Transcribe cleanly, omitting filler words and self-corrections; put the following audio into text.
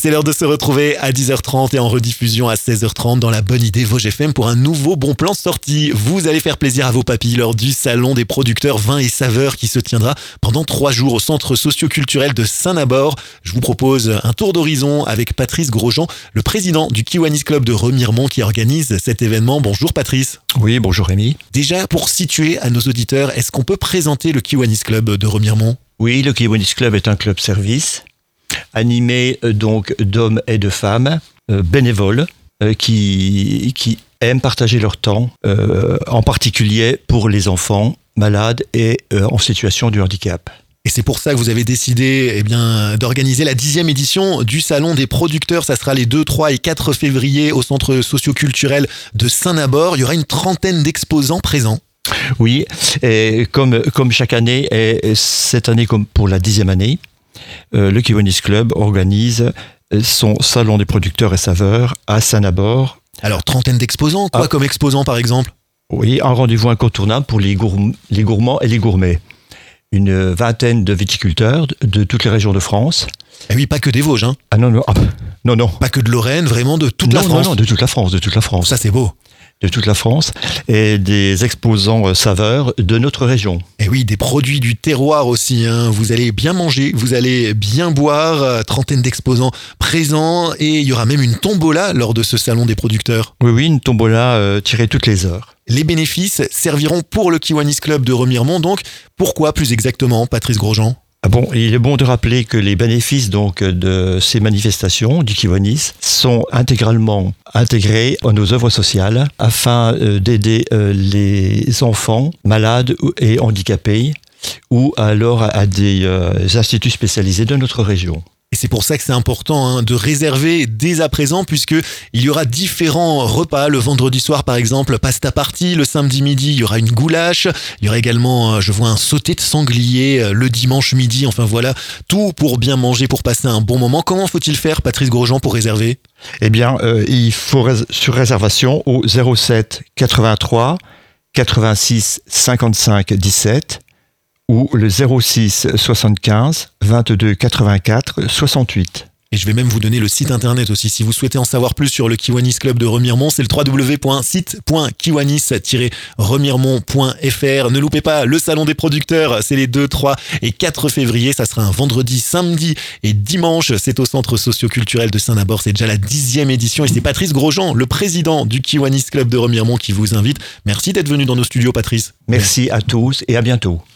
C'est l'heure de se retrouver à 10h30 et en rediffusion à 16h30 dans la Bonne Idée Vosges FM pour un nouveau bon plan sorti. Vous allez faire plaisir à vos papilles lors du salon des producteurs vins et saveurs qui se tiendra pendant 3 jours au centre socio-culturel de Saint-Nabord. Je vous propose un tour d'horizon avec Patrice Grosjean, le président du Kiwanis Club de Remiremont qui organise cet événement. Bonjour Patrice. Oui, bonjour Rémi. Déjà, pour situer à nos auditeurs, est-ce qu'on peut présenter le Kiwanis Club de Remiremont ? Oui, le Kiwanis Club est un club service animé donc d'hommes et de femmes bénévoles qui aiment partager leur temps, en particulier pour les enfants malades et en situation de handicap. Et c'est pour ça que vous avez décidé d'organiser la 10e édition du Salon des producteurs. Ça sera les 2, 3 et 4 février au centre socio-culturel de Saint-Nabord. Il y aura une trentaine d'exposants présents. Oui, et comme chaque année, et cette année comme pour la 10e année, le Kiwanis Club organise son Salon des producteurs et saveurs à Saint-Nabord. Alors, trentaine d'exposants, quoi comme exposants par exemple ? Oui, un rendez-vous incontournable pour les gourmands et les gourmets. Une vingtaine de viticulteurs de toutes les régions de France. Eh oui, pas que des Vosges, hein ? Ah non. Pas que de Lorraine, vraiment de toute la France. Non, de toute la France. Ça, c'est beau. De toute la France, et des exposants saveurs de notre région. Et oui, des produits du terroir aussi, hein. Vous allez bien manger, vous allez bien boire, trentaine d'exposants présents, et il y aura même une tombola lors de ce salon des producteurs. Oui, une tombola tirée toutes les heures. Les bénéfices serviront pour le Kiwanis Club de Remiremont, donc pourquoi plus exactement, Patrice Grosjean ? Il est bon de rappeler que les bénéfices donc de ces manifestations du Kiwanis sont intégralement intégrés à nos œuvres sociales afin d'aider les enfants malades et handicapés ou alors à des instituts spécialisés de notre région. Et c'est pour ça que c'est important de réserver dès à présent, puisqu'il y aura différents repas. Le vendredi soir, par exemple, pasta party. Le samedi midi, il y aura une goulash. Il y aura également, je vois, un sauté de sanglier le dimanche midi. Enfin voilà, tout pour bien manger, pour passer un bon moment. Comment faut-il faire, Patrice Grosjean, pour réserver ? Eh bien, il faut sur réservation au 07 83 86 55 17 ou le 06 75 22 84 68. Et je vais même vous donner le site internet aussi. Si vous souhaitez en savoir plus sur le Kiwanis Club de Remiremont, c'est le www.site.kiwanis-remiremont.fr. Ne loupez pas le salon des producteurs. C'est les 2, 3 et 4 février. Ça sera un vendredi, samedi et dimanche. C'est au centre socio-culturel de Saint-Nabord. C'est déjà la 10e édition. Et c'est Patrice Grosjean, le président du Kiwanis Club de Remiremont, qui vous invite. Merci d'être venu dans nos studios, Patrice. Merci à tous et à bientôt.